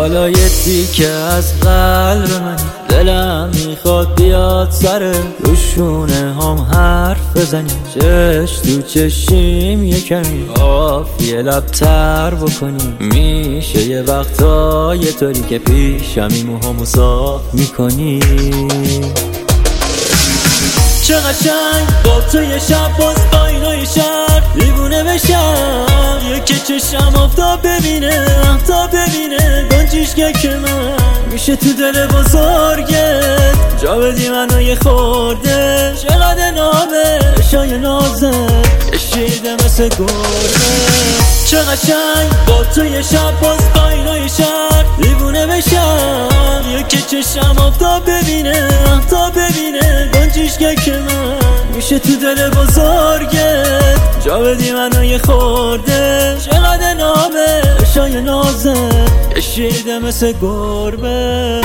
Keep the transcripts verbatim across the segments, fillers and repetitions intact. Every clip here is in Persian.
حالا یه تیکه از قلب منی، دلم میخواد بیاد سر روشونه هم حرف بزنی، چش تو چشیم یه کمی آفیه لبتر بکنی. میشه یه وقتا یه طوری که پیشمی موهامو صاف میکنی. چه قشنگ با تو یه شب باز آینای شهر دیوونه بشم، یکی چشم آفتاب ببینه آفتاب ببینه گنجیشگه که من میشه تو دل بزرگت جا بدی منو یه خورده. چقدر نامه شای نازه کشیده مثل گرده. چه قشنگ با تو یه شب باز آینای شهر دیوونه بشم، یکی چشم آفتاب ببینه آفتاب ببینه گنجیشگه که من میشه تو دل بزرگت جا بدی منو یه خورده. چقدر نامه شای نازه کشیده مثل گربه.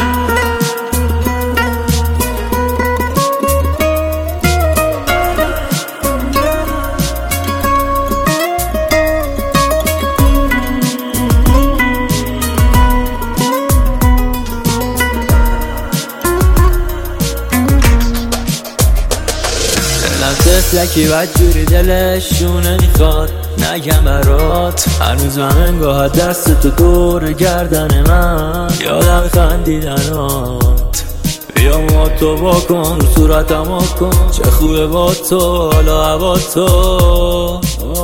تفلکی بدجوری دلشونه میخواد نگم برات، هنوز من انگاه دست تو دور گردن من یادم خندیدنات. بیا ما تو بکن رو صورتم کن، چه خوبه با تو حالا هوا تو.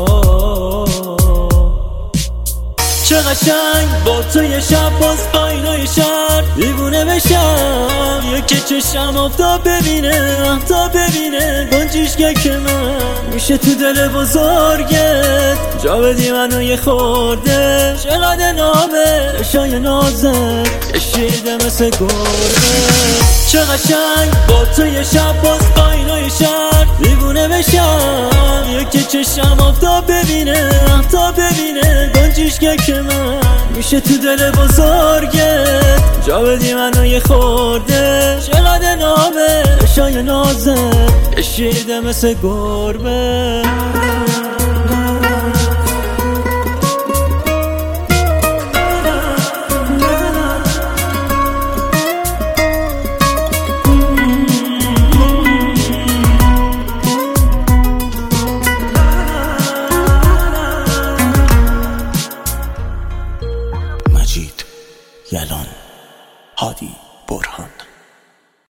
چه قشنگ با تو یه شب باز آینای شهر دیوونه بشم، یکی چشم آفتاب ببینه آفتاب ببینه گنجیشگه که من میشه تو دل بزرگت جا بدی منو یه خورده. چقدر نامه شای نازه کشیده مثل گرده. چه قشنگ با تو یه شب باز آینای شهر دیوونه بشم، یکی چشم آفتاب ببینه آفتاب ببینه گنجیشگه که من میشه تو دل بزرگت جا بدی منو یه خورده. چقدر نامه شای نازه کشیده مثل گربه. مجید یلان، هادی برهان.